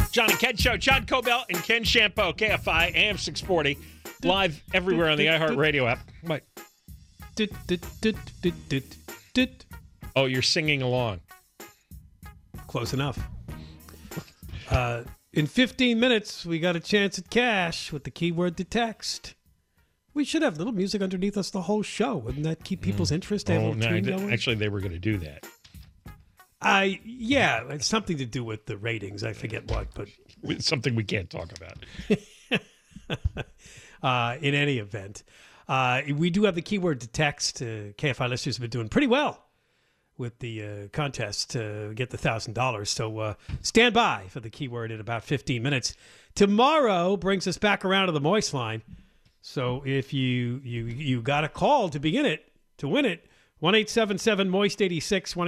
John and Ken Show. John Cobell and Ken Shampoo, KFI, AM 640. Live everywhere on the iHeartRadio app. What? Oh, you're singing along. Close enough. In 15 minutes, we got a chance at cash with the keyword to text. We should have little music underneath us the whole show. Wouldn't that keep people's interest? Actually, they were going to do that. Yeah, it's something to do with the ratings. I forget what, but It's something we can't talk about. In any event, we do have the keyword to text. KFI listeners have been doing pretty well with the contest to get the $1,000. So stand by for the keyword in about 15 minutes. Tomorrow brings us back around to the Moist line. So if you got a call to begin it, to win it, 1-877-MOIST-86,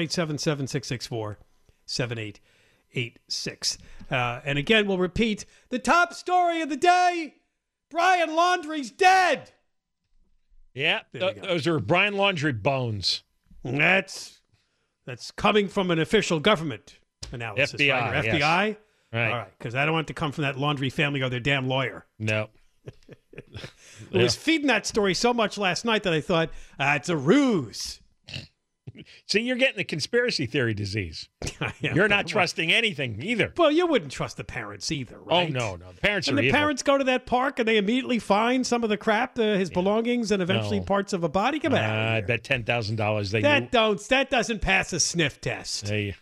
1-877-664-7886. And again, we'll repeat the top story of the day. Brian Laundrie's dead. Yeah, those are Brian Laundrie bones. That's coming from an official government analysis. FBI, right? Or yes. FBI? Right. All right, because I don't want it to come from that Laundrie family or their damn lawyer. No. I was feeding that story so much last night that I thought, it's a ruse. See, you're getting the conspiracy theory disease. You're not trusting anything either. Well, you wouldn't trust the parents either, right? Oh, no. The parents and are the evil. parents go to that park and they immediately find some of the crap, his belongings, and eventually parts of a body. Come on. I bet $10,000 they that doesn't pass a sniff test. Hey.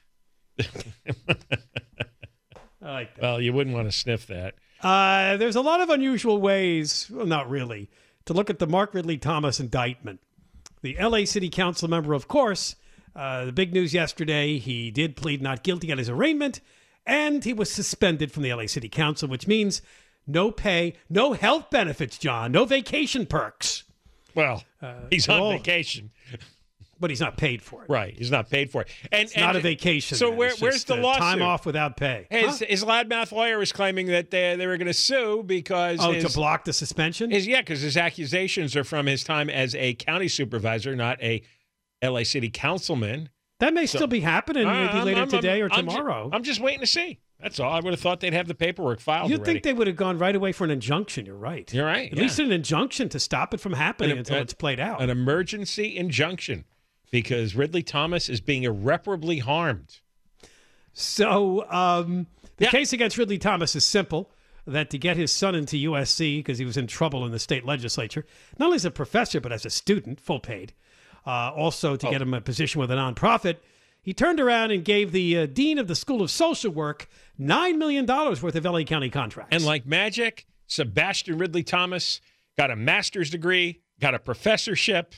I like that. Well, you wouldn't want to sniff that. There's a lot of unusual ways, well, not really, to look at the Mark Ridley Thomas indictment. The L.A. City Council member, of course, the big news yesterday, he did plead not guilty on his arraignment, and he was suspended from the L.A. City Council, which means no pay, no health benefits, John, no vacation perks. Well, he's on vacation. But he's not paid for it. Right, he's not paid for it. It's not a vacation. So where's the lawsuit? Time off without pay. His loudmouth lawyer is claiming that they were going to sue because... to block the suspension? Because his accusations are from his time as a county supervisor, not a L.A. City councilman. That may still be happening maybe later today or tomorrow. I'm just waiting to see. That's all. I would have thought they'd have the paperwork filed You'd think they would have gone right away for an injunction. You're right. You're right. At least an injunction to stop it from happening until it's played out. An emergency injunction. Because Ridley Thomas is being irreparably harmed. So the case against Ridley Thomas is simple, that to get his son into USC, because he was in trouble in the state legislature, not only as a professor, but as a student, full paid, also to get him a position with a nonprofit, he turned around and gave the dean of the School of Social Work $9 million worth of LA County contracts. And like magic, Sebastian Ridley Thomas got a master's degree, got a professorship.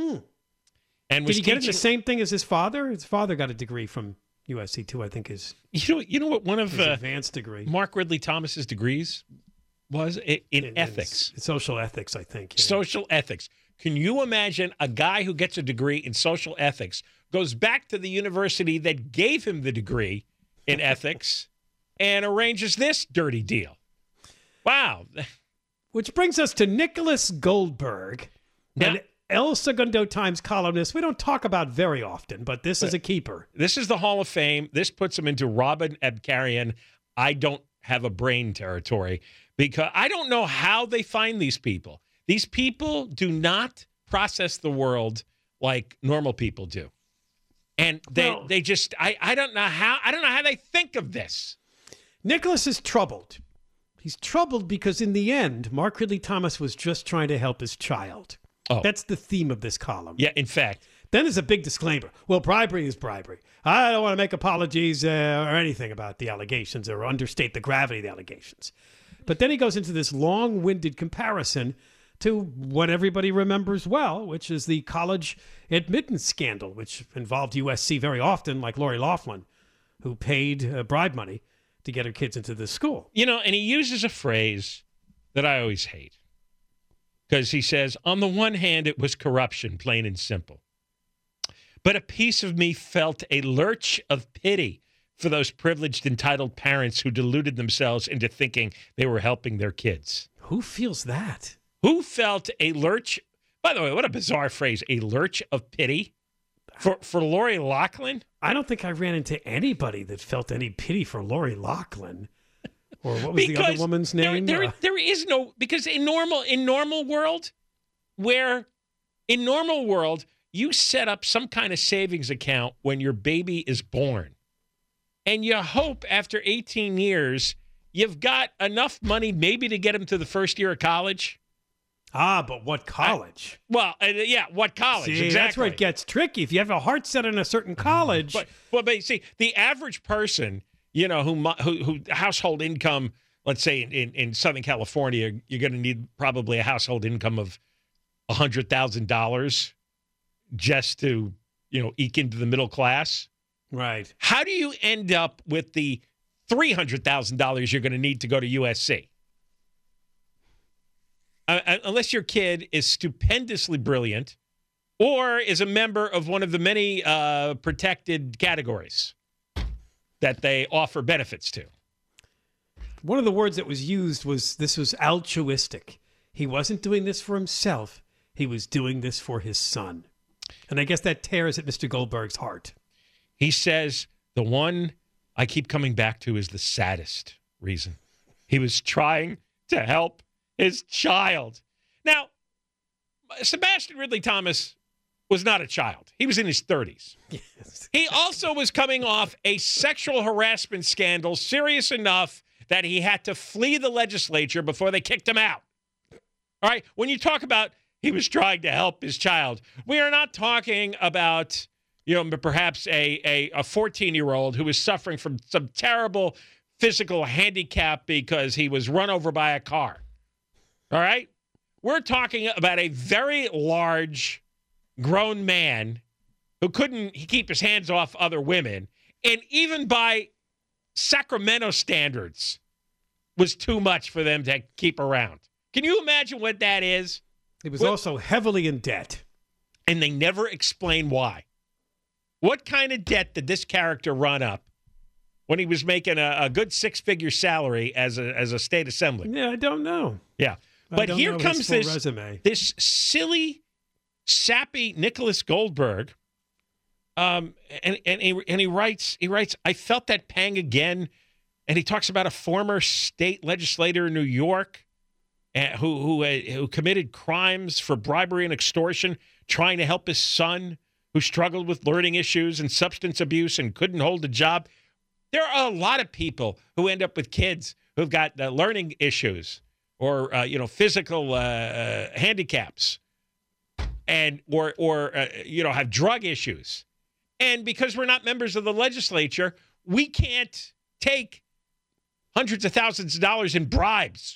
And did he get the same thing as his father? His father got a degree from USC too, I think is. You know what one of his advanced degree. Mark Ridley Thomas's degrees was in ethics, social ethics, I think. Yeah. Social ethics. Can you imagine a guy who gets a degree in social ethics goes back to the university that gave him the degree in ethics and arranges this dirty deal? Wow. Which brings us to Nicholas Goldberg. Yeah. El Segundo Times columnist we don't talk about very often, but this is a keeper. This is the Hall of Fame. This puts him into Robin Abkarian. I don't have a brain territory because I don't know how they find these people. These people do not process the world like normal people do. And they just I don't know how they think of this. Nicholas is troubled. He's troubled because in the end, Mark Ridley Thomas was just trying to help his child. Oh. That's the theme of this column. Yeah, in fact. Then there's a big disclaimer. Well, bribery is bribery. I don't want to make apologies or anything about the allegations or understate the gravity of the allegations. But then he goes into this long-winded comparison to what everybody remembers well, which is the college admittance scandal, which involved USC very often, like Lori Loughlin, who paid bribe money to get her kids into this school. And he uses a phrase that I always hate. Because he says, on the one hand, it was corruption, plain and simple. But a piece of me felt a lurch of pity for those privileged, entitled parents who deluded themselves into thinking they were helping their kids. Who feels that? Who felt a lurch? By the way, what a bizarre phrase, a lurch of pity for Lori Loughlin? I don't think I ran into anybody that felt any pity for Lori Loughlin. Or what was the other woman's name? There is no, because in normal world, you set up some kind of savings account when your baby is born. And you hope after 18 years, you've got enough money maybe to get him to the first year of college. But what college? What college? See, exactly. That's where it gets tricky. If you have a heart set on a certain college. But see, the average person, who household income, let's say in Southern California, you're going to need probably a household income of $100,000 just to, eke into the middle class. Right. How do you end up with the $300,000 you're going to need to go to USC? Unless your kid is stupendously brilliant or is a member of one of the many protected categories that they offer benefits to. One of the words that was used was altruistic. He wasn't doing this for himself. He was doing this for his son. And I guess that tears at Mr. Goldberg's heart. He says the one I keep coming back to is the saddest reason. He was trying to help his child. Now, Sebastian Ridley Thomas was not a child. He was in his 30s. Yes. He also was coming off a sexual harassment scandal serious enough that he had to flee the legislature before they kicked him out. All right? When you talk about he was trying to help his child, we are not talking about, perhaps a 14-year-old who was suffering from some terrible physical handicap because he was run over by a car. All right? We're talking about a very large, grown man who couldn't keep his hands off other women, and even by Sacramento standards, was too much for them to keep around. Can you imagine what that is? He was also heavily in debt. And they never explain why. What kind of debt did this character run up when he was making a good six-figure salary as a state assemblyman? Yeah, I don't know. Yeah. But here comes this silly, sappy Nicholas Goldberg, and he writes, I felt that pang again, and he talks about a former state legislator in New York who committed crimes for bribery and extortion, trying to help his son who struggled with learning issues and substance abuse and couldn't hold a job. There are a lot of people who end up with kids who've got learning issues or physical handicaps, and or have drug issues, and because we're not members of the legislature, we can't take hundreds of thousands of dollars in bribes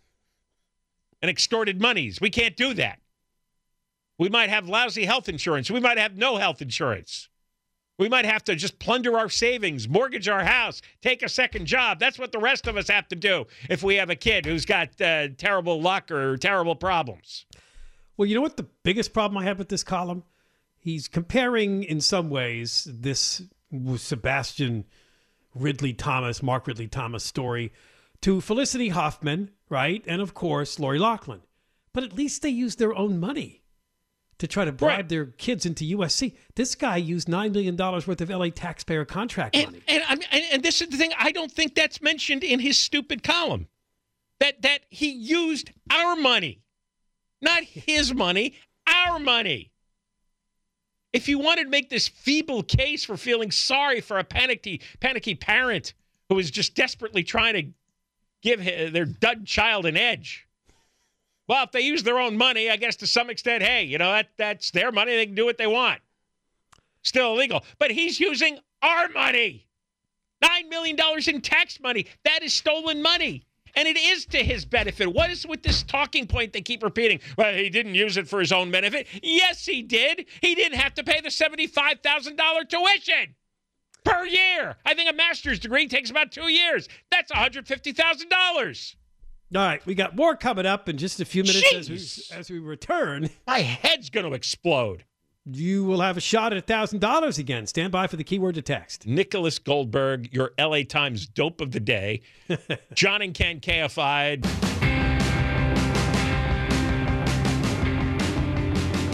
and extorted monies. We can't do that. We might have lousy health insurance. We might have no health insurance. We might have to just plunder our savings, mortgage our house, take a second job. That's what the rest of us have to do if we have a kid who's got terrible luck or terrible problems. Well, you know what the biggest problem I have with this column? He's comparing, in some ways, this Sebastian Ridley Thomas, Mark Ridley Thomas story to Felicity Huffman, right? And, of course, Lori Loughlin. But at least they used their own money to try to bribe their kids into USC. This guy used $9 million worth of LA taxpayer contract money. And this is the thing. I don't think that's mentioned in his stupid column. That he used our money. Not his money, our money. If you wanted to make this feeble case for feeling sorry for a panicky parent who is just desperately trying to give their dud child an edge, well, if they use their own money, I guess to some extent, hey, that's their money. They can do what they want. Still illegal. But he's using our money. $9 million in tax money. That is stolen money. And it is to his benefit. What is with this talking point they keep repeating? Well, he didn't use it for his own benefit. Yes, he did. He didn't have to pay the $75,000 tuition per year. I think a master's degree takes about 2 years. That's $150,000. All right, we got more coming up in just a few minutes as we return. My head's going to explode. You will have a shot at $1,000 again. Stand by for the keyword to text. Nicholas Goldberg, your LA Times dope of the day. John and Ken KFI.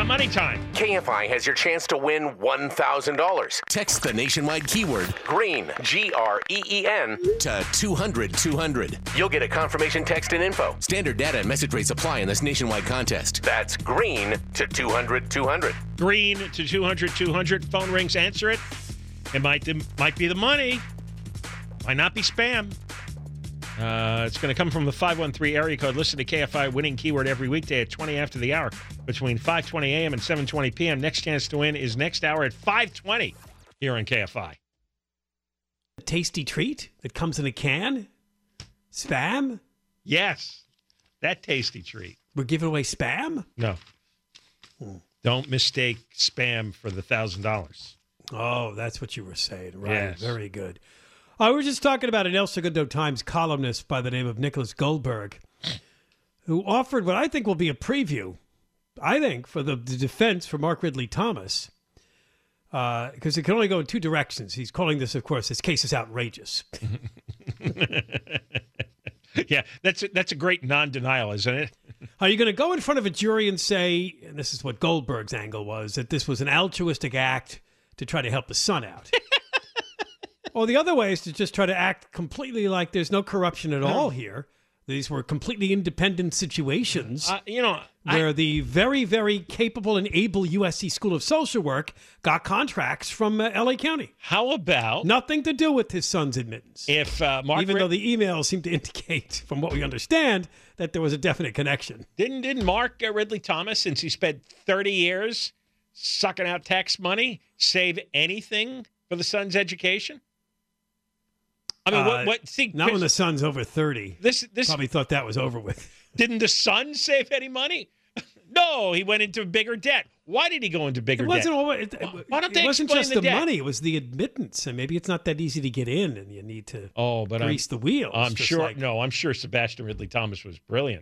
money time. KFI has your chance to win $1,000. Text the nationwide keyword GREEN, GREEN, to 200-200. You'll get a confirmation text and info. Standard data and message rates apply in this nationwide contest. That's GREEN to 200-200. Green to 200-200. Phone rings, answer it. It might be the money. Might not be spam. It's going to come from the 513 area code. Listen to KFI winning keyword every weekday at 20 after the hour between 5:20 a.m. and 7:20 p.m. Next chance to win is next hour at 5:20 here on KFI. A tasty treat that comes in a can? Spam? Yes, that tasty treat. We're giving away spam? No. Don't mistake spam for the $1,000. Oh, that's what you were saying. Right. Yes. Very good. We were just talking about an El Segundo Times columnist by the name of Nicholas Goldberg, who offered what I think will be a preview, for the defense for Mark Ridley Thomas, because it can only go in two directions. He's calling this, of course, this case is outrageous. Yeah, that's a great non-denial, isn't it? Are you going to go in front of a jury and say, and this is what Goldberg's angle was, that this was an altruistic act to try to help the son out? Or the other way is to just try to act completely like there's no corruption at all here. These were completely independent situations where the very, very capable and able USC School of Social Work got contracts from L.A. County. How about nothing to do with his son's admittance? If though the emails seem to indicate, from what we understand, that there was a definite connection. Didn't Mark Ridley Thomas, since he spent 30 years sucking out tax money, save anything for the son's education? I mean, what? See, not when the son's over 30. This probably thought that was over with. Didn't the son save any money? No, he went into bigger debt. Why did he go into bigger debt? Why don't they it wasn't just the money; it was the admittance, and maybe it's not that easy to get in, and you need to grease the wheels. I'm sure Sebastian Ridley Thomas was brilliant.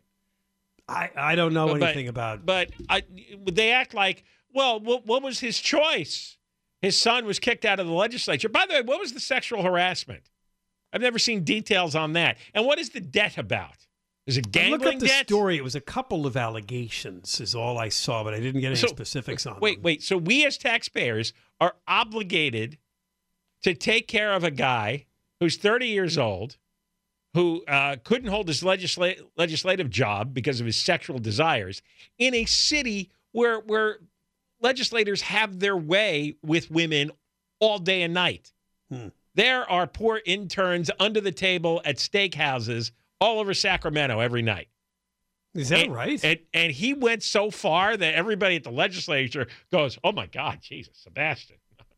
I don't know anything about. But they act like, well, what was his choice? His son was kicked out of the legislature. By the way, what was the sexual harassment? I've never seen details on that. And what is the debt about? Is it gambling debt? Look up the story. It was a couple of allegations is all I saw, but I didn't get any specifics on them. Wait. So we as taxpayers are obligated to take care of a guy who's 30 years old, who couldn't hold his legislative job because of his sexual desires, in a city where legislators have their way with women all day and night. There are poor interns under the table at steakhouses all over Sacramento every night. Is that right? And he went so far that everybody at the legislature goes, oh, my God, Jesus, Sebastian.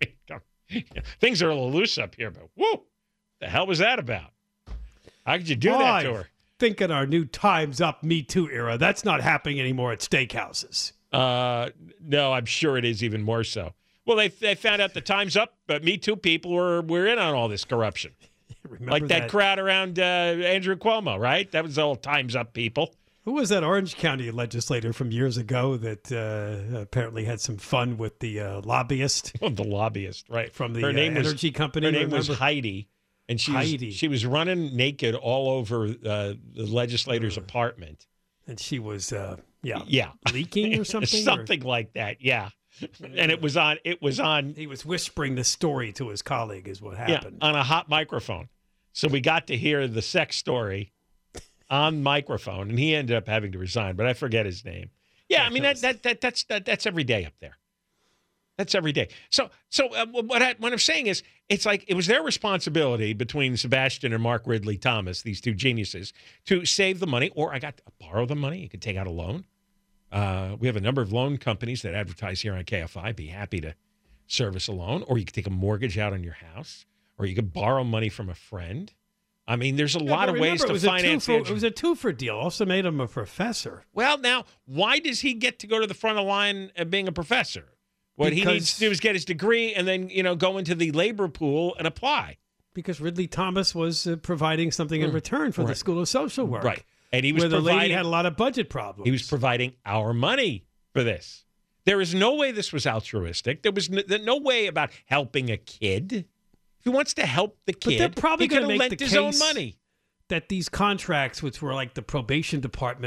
Things are a little loose up here, but whoo, the hell was that about? How could you do that to her? I think in our new Time's Up Me Too era, that's not happening anymore at steakhouses. No, I'm sure it is even more so. Well, they found out the Time's Up, but Me Too people were in on all this corruption. Like that crowd around Andrew Cuomo, right? That was all Time's Up people. Who was that Orange County legislator from years ago that apparently had some fun with the lobbyist? Oh, the lobbyist, right. From the energy company. Her name was Heidi. And she was running naked all over the legislator's apartment. And she was, yeah, leaking or something? Something like that, yeah. And it was on. He was whispering the story to his colleague, is what happened. Yeah, on a hot microphone. So we got to hear the sex story on microphone, and he ended up having to resign. But I forget his name. Yeah, I mean that's every day up there. That's every day. So what I'm saying is, it's like it was their responsibility between Sebastian and Mark Ridley Thomas, these two geniuses, to save the money, or I got to borrow the money. You could take out a loan. We have a number of loan companies that advertise here on KFI. Be happy to service a loan, or you could take a mortgage out on your house, or you could borrow money from a friend. I mean, there's a lot of ways to finance. It was a two-for deal. Also made him a professor. Well, now, why does he get to go to the front of the line of being a professor? What he needs to do is get his degree and then, go into the labor pool and apply. Because Ridley Thomas was providing something in return for the School of Social Work. Right. And he was where the lady had a lot of budget problems. He was providing our money for this. There is no way this was altruistic. There was no way about helping a kid. If he wants to help the kid, but they're probably he could have make lent the his case own money. That these contracts, which were like the probation department,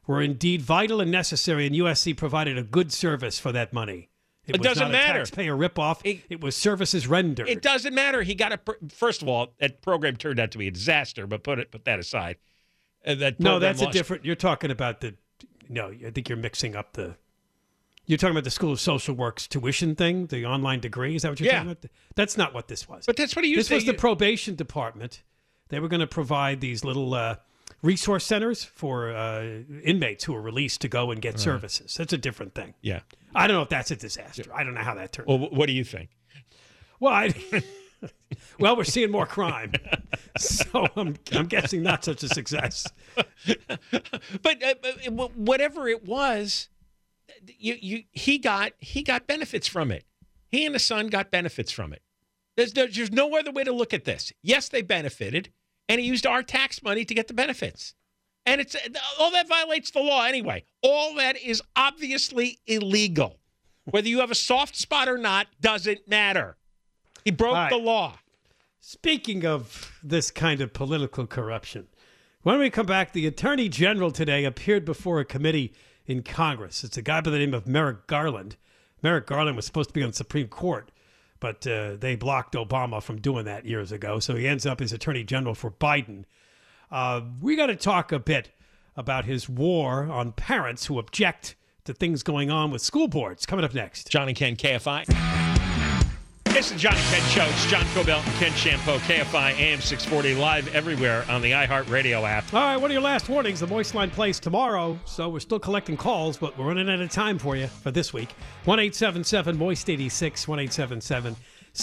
were indeed vital and necessary, and USC provided a good service for that money. It was doesn't not matter. A taxpayer ripoff. It was services rendered. It doesn't matter. He got first of all, that program turned out to be a disaster, but put that aside. No, that's a different. You're talking about the. No, I think you're mixing up the. You're talking about the School of Social Work's tuition thing, the online degree. Is that what you're talking about? That's not what this was. But that's what he used. This was the probation department. They were going to provide these little resource centers for inmates who are released to go and get services. That's a different thing. Yeah. I don't know if that's a disaster. I don't know how that turned Well, out. what do you think? Well, well, we're seeing more crime, so I'm guessing not such a success. But whatever it was, he got benefits from it. He and the son got benefits from it. There's no other way to look at this. Yes, they benefited, and he used our tax money to get the benefits. And it's all that violates the law anyway. All that is obviously illegal. Whether you have a soft spot or not doesn't matter. He broke the law. Speaking of this kind of political corruption, when we come back, the Attorney General today appeared before a committee in Congress. It's a guy by the name of Merrick Garland. Merrick Garland was supposed to be on the Supreme Court, but they blocked Obama from doing that years ago, so he ends up as Attorney General for Biden. We got to talk a bit about his war on parents who object to things going on with school boards. Coming up next. John and Ken, KFI. It's the John and Ken Show. It's John Cobell and Ken Shampoo, KFI AM 640, live everywhere on the iHeartRadio app. All right, one of your last warnings. The Moist Line plays tomorrow, so we're still collecting calls, but we're running out of time for you for this week. 1-877-MOIST-86,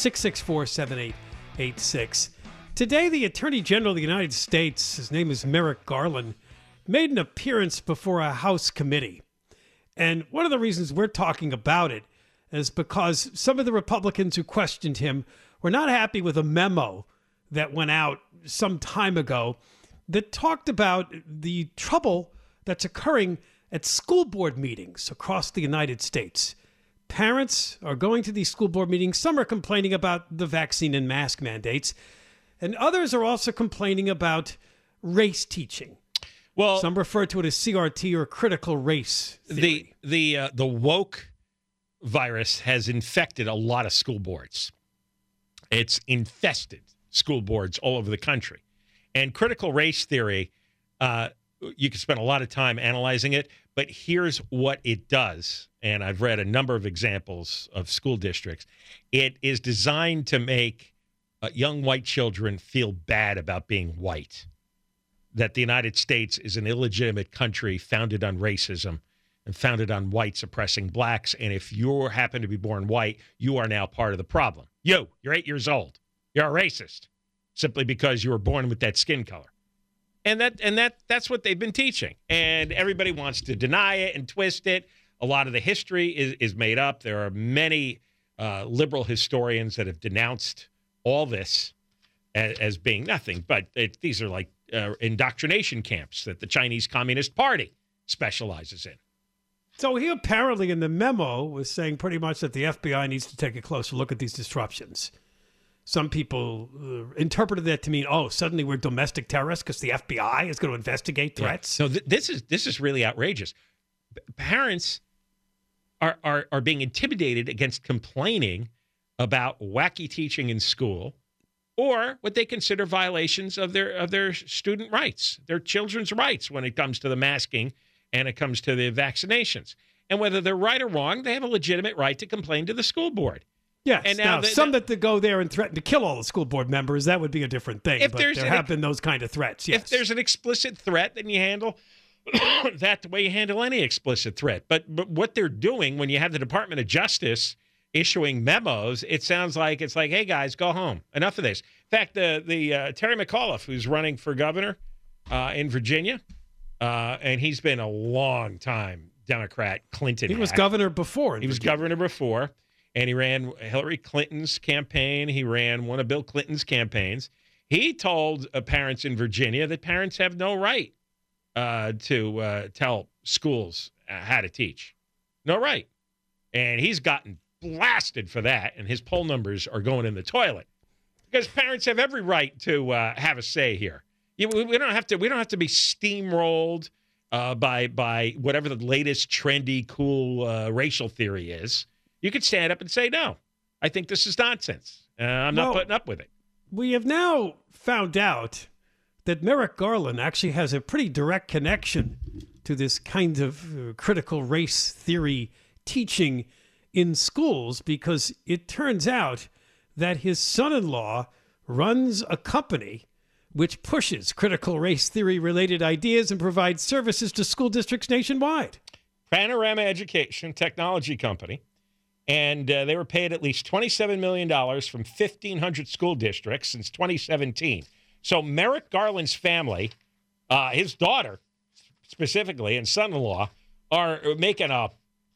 1-877-664-7886. Today, the Attorney General of the United States, his name is Merrick Garland, made an appearance before a House committee. And one of the reasons we're talking about it is because some of the Republicans who questioned him were not happy with a memo that went out some time ago that talked about the trouble that's occurring at school board meetings across the United States. Parents are going to these school board meetings. Some are complaining about the vaccine and mask mandates, and others are also complaining about race teaching. Well, some refer to it as CRT or critical race theory. The woke virus has infected a lot of school boards. It's infested school boards all over the country. And critical race theory, you can spend a lot of time analyzing it, but here's what it does. And I've read a number of examples of school districts. It is designed to make young white children feel bad about being white, that the United States is an illegitimate country founded on racism and founded on whites oppressing blacks. And if you happen to be born white, you are now part of the problem. You're 8 years old. You're a racist simply because you were born with that skin color. And that's what they've been teaching. And everybody wants to deny it and twist it. A lot of the history is made up. There are many liberal historians that have denounced all this as being nothing. But these are like indoctrination camps that the Chinese Communist Party specializes in. So he apparently in the memo was saying pretty much that the FBI needs to take a closer look at these disruptions. Some people interpreted that to mean, suddenly we're domestic terrorists because the FBI is going to investigate threats. Yeah. So this is really outrageous. Parents are being intimidated against complaining about wacky teaching in school or what they consider violations of their student rights, their children's rights when it comes to the masking and it comes to the vaccinations. And whether they're right or wrong, they have a legitimate right to complain to the school board. Yes. And now some that go there and threaten to kill all the school board members, that would be a different thing. But there have been those kind of threats, yes. If there's an explicit threat, then you handle that the way you handle any explicit threat. But what they're doing when you have the Department of Justice issuing memos, it sounds like it's like, hey, guys, go home. Enough of this. In fact, the Terry McAuliffe, who's running for governor in Virginia, and he's been a long time Democrat Clinton. He was governor before. He was governor before, and he ran Hillary Clinton's campaign. He ran one of Bill Clinton's campaigns. He told parents in Virginia that parents have no right to tell schools how to teach. No right. And he's gotten blasted for that, and his poll numbers are going in the toilet because parents have every right to have a say here. We don't have to be steamrolled by whatever the latest trendy, cool racial theory is, you could stand up and say, no, I think this is nonsense. I'm not putting up with it. We have now found out that Merrick Garland actually has a pretty direct connection to this kind of critical race theory teaching in schools, because it turns out that his son-in-law runs a company which pushes critical race theory related ideas and provides services to school districts nationwide. Panorama Education Technology Company. And they were paid at least $27 million from 1,500 school districts since 2017. So Merrick Garland's family, his daughter specifically, and son-in-law, are making a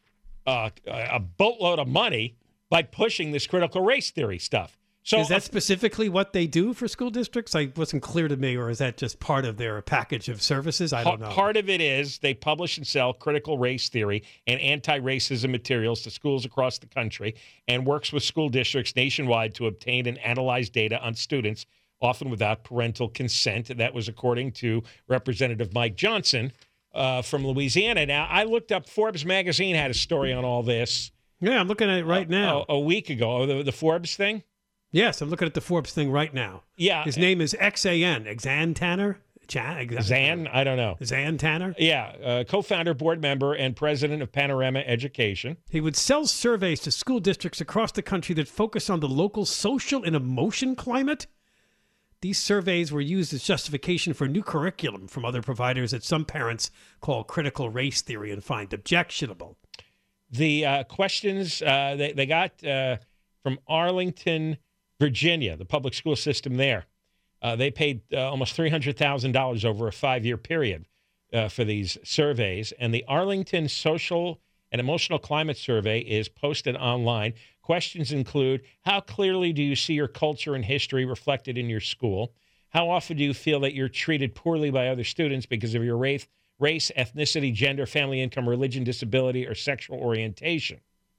boatload of money by pushing this critical race theory stuff. So is that specifically what they do for school districts? It wasn't clear to me, or is that just part of their package of services? I don't know. Part of it is they publish and sell critical race theory and anti-racism materials to schools across the country, and works with school districts nationwide to obtain and analyze data on students, often without parental consent. That was according to Representative Mike Johnson from Louisiana. Now, I looked up, Forbes magazine had a story on all this. Yeah, I'm looking at it right now. A week ago, the Forbes thing. Yes, I'm looking at the Forbes thing right now. Yeah. His name is XAN, Xan Tanner? Xan? I don't know. Xan Tanner? Yeah, co-founder, board member, and president of Panorama Education. He would sell surveys to school districts across the country that focus on the local social and emotion climate. These surveys were used as justification for new curriculum from other providers that some parents call critical race theory and find objectionable. The questions they got from Arlington, Virginia, the public school system there. They paid almost $300,000 over a 5-year period for these surveys. And the Arlington Social and Emotional Climate Survey is posted online. Questions include, how clearly do you see your culture and history reflected in your school? How often do you feel that you're treated poorly by other students because of your race, ethnicity, gender, family income, religion, disability, or sexual orientation?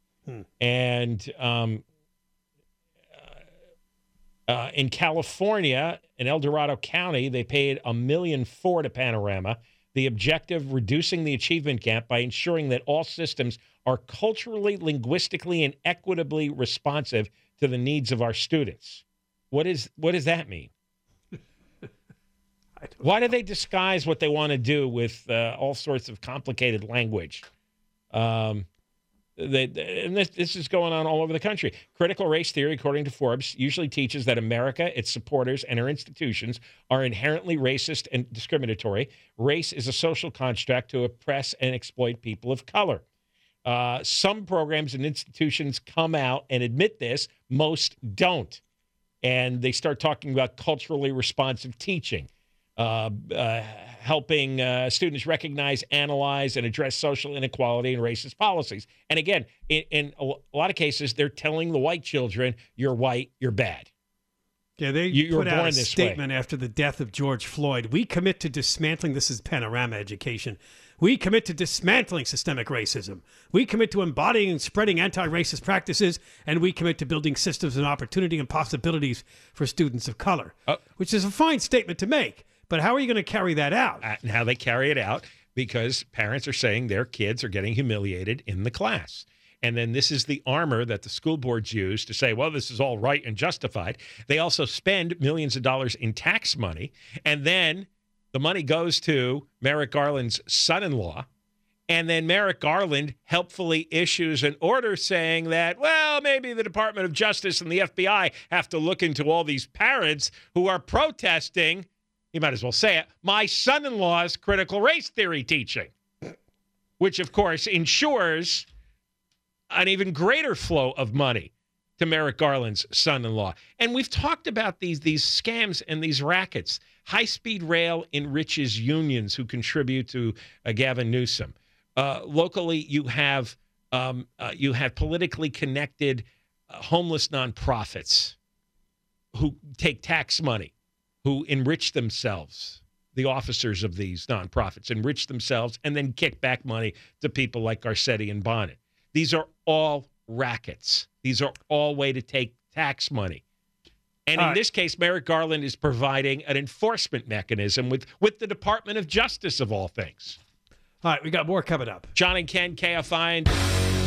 And in California, in El Dorado County, they paid $1.4 million to Panorama. The objective, reducing the achievement gap by ensuring that all systems are culturally, linguistically, and equitably responsive to the needs of our students. What does that mean? Why do they disguise what they want to do with all sorts of complicated language? This is going on all over the country. Critical race theory, according to Forbes, usually teaches that America, its supporters, and our institutions are inherently racist and discriminatory. Race is a social construct to oppress and exploit people of color. Some programs and institutions come out and admit this. Most don't. And they start talking about culturally responsive teaching. Helping students recognize, analyze, and address social inequality and racist policies. And again, in a lot of cases, they're telling the white children, you're white, you're bad. Yeah, they put out a statement after the death of George Floyd. We commit to dismantling, this is Panorama Education, we commit to dismantling systemic racism. We commit to embodying and spreading anti-racist practices, and we commit to building systems and opportunity and possibilities for students of color, which is a fine statement to make. But how are you going to carry that out? And how they carry it out, because parents are saying their kids are getting humiliated in the class. And then this is the armor that the school boards use to say, well, this is all right and justified. They also spend millions of dollars in tax money. And then the money goes to Merrick Garland's son-in-law. And then Merrick Garland helpfully issues an order saying that, well, maybe the Department of Justice and the FBI have to look into all these parents who are protesting, you might as well say it, my son-in-law's critical race theory teaching, which, of course, ensures an even greater flow of money to Merrick Garland's son-in-law. And we've talked about these scams and these rackets. High-speed rail enriches unions who contribute to Gavin Newsom. Locally, you have politically connected homeless nonprofits who take tax money, who enrich themselves. The officers of these nonprofits enrich themselves and then kick back money to people like Garcetti and Bonnet. These are all rackets. These are all way to take tax money. And in this case, Merrick Garland is providing an enforcement mechanism with the Department of Justice, of all things. All right, we got more coming up. John and Ken, KFI. And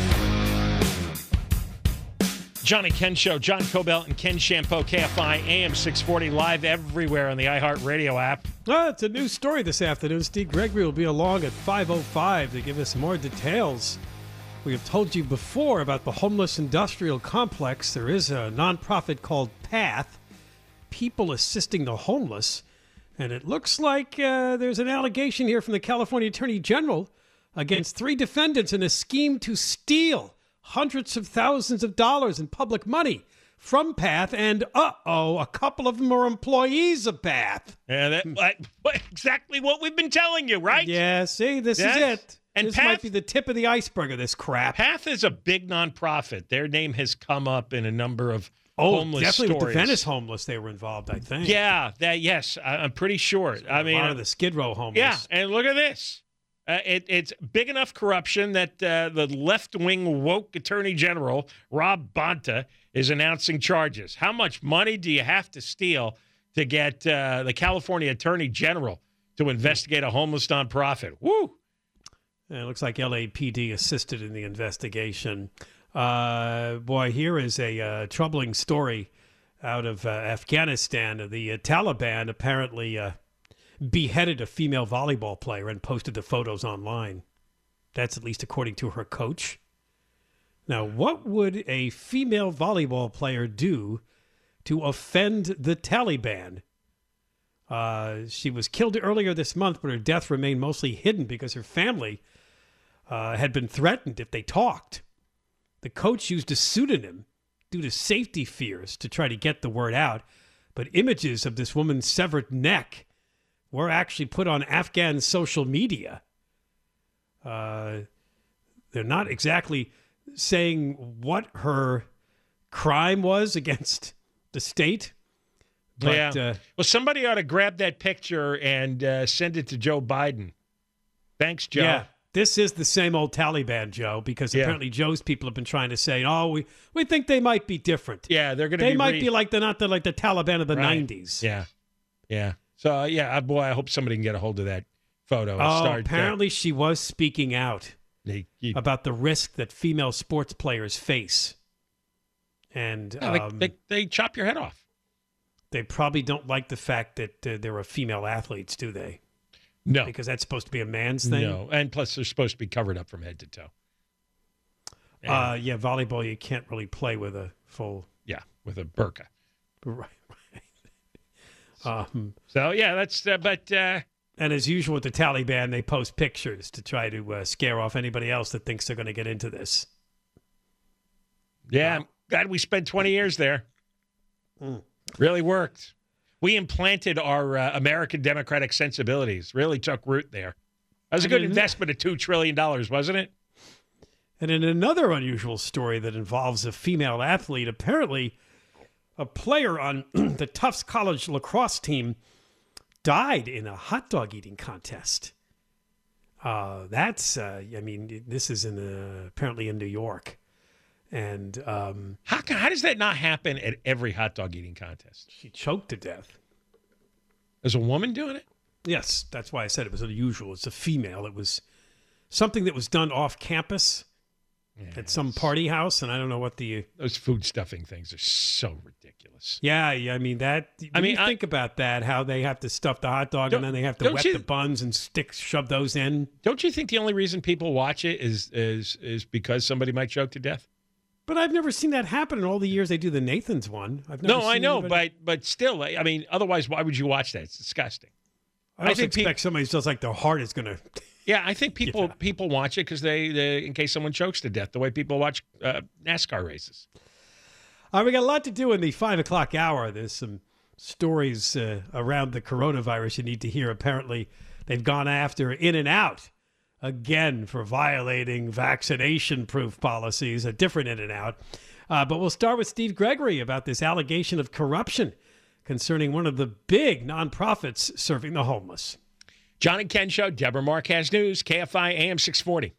John and Ken Show. John Cobell and Ken Shampoo, KFI, AM 640, live everywhere on the iHeartRadio app. It's a new story this afternoon. Steve Gregory will be along at 5:05 to give us more details. We have told you before about the homeless industrial complex. There is a nonprofit called PATH, People Assisting the Homeless. And it looks like there's an allegation here from the California Attorney General against 3 defendants in a scheme to steal hundreds of thousands of dollars in public money from PATH. And, a couple of them are employees of PATH. Yeah, exactly what we've been telling you, right? Yeah, see, this is it. And this PATH might be the tip of the iceberg of this crap. PATH is a big nonprofit. Their name has come up in a number of homeless definitely stories. With the Venice homeless, they were involved, I think. Yeah, yes, I'm pretty sure. I mean, a lot of the Skid Row homeless. Yeah, and look at this. It's big enough corruption that the left-wing woke Attorney General, Rob Bonta, is announcing charges. How much money do you have to steal to get the California Attorney General to investigate a homeless nonprofit? Woo! And it looks like LAPD assisted in the investigation. Boy, here is a troubling story out of Afghanistan. The Taliban apparently beheaded a female volleyball player and posted the photos online. That's at least according to her coach. Now, what would a female volleyball player do to offend the Taliban? She was killed earlier this month, but her death remained mostly hidden because her family had been threatened if they talked. The coach used a pseudonym due to safety fears to try to get the word out, but images of this woman's severed neck were actually put on Afghan social media. They're not exactly saying what her crime was against the state. But, yeah. Well, somebody ought to grab that picture and send it to Joe Biden. Thanks, Joe. Yeah. This is the same old Taliban, Joe, because apparently Joe's people have been trying to say, we think they might be different. Yeah, they're going to be. They might be like the Taliban of the 90s. Yeah. So, boy, I hope somebody can get a hold of that photo. Apparently she was speaking out about the risk that female sports players face. And they chop your head off. They probably don't like the fact that there are female athletes, do they? No. Because that's supposed to be a man's thing? No, and plus they're supposed to be covered up from head to toe. Volleyball, you can't really play with a full... Yeah, with a burqa. Right. That's... And as usual with the Taliban, they post pictures to try to scare off anybody else that thinks they're going to get into this. Yeah, glad we spent 20 years there. Really worked. We implanted our American democratic sensibilities. Really took root there. That was a good investment of $2 trillion, wasn't it? And in another unusual story that involves a female athlete, apparently a player on the Tufts College lacrosse team died in a hot dog eating contest. This is apparently in New York. And how does that not happen at every hot dog eating contest? She choked to death. Is a woman doing it? Yes, that's why I said it was unusual. It's a female. It was something that was done off campus at some party house, and I don't know what those food stuffing things are so ridiculous. Yeah, think about that, how they have to stuff the hot dog and then they have to wet the buns and shove those in. Don't you think the only reason people watch it is because somebody might choke to death? But I've never seen that happen in all the years they do the Nathan's one. I know, but still, otherwise, why would you watch that? It's disgusting. I think expect somebody who feels like their heart is going to... Yeah, I think people watch it because they in case someone chokes to death, the way people watch NASCAR races. All right, we got a lot to do in the 5 o'clock hour. There's some stories around the coronavirus you need to hear. Apparently, they've gone after In-N-Out again for violating vaccination-proof policies, a different In-N-Out. But we'll start with Steve Gregory about this allegation of corruption concerning one of the big nonprofits serving the homeless. John and Ken Show, Deborah Marquez News, KFI AM 640.